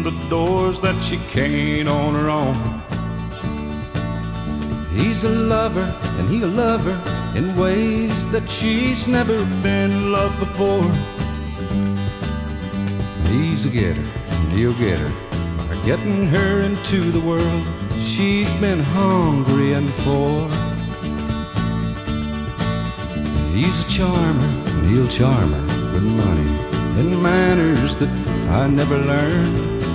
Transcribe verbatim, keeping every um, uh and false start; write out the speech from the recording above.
the doors that she can't on her own. He's a lover and he'll love her in ways that she's never been loved before. He's a getter and he'll get her by getting her into the world she's been hungering for. He's a charmer and he'll charm her with money and manners that I never learned.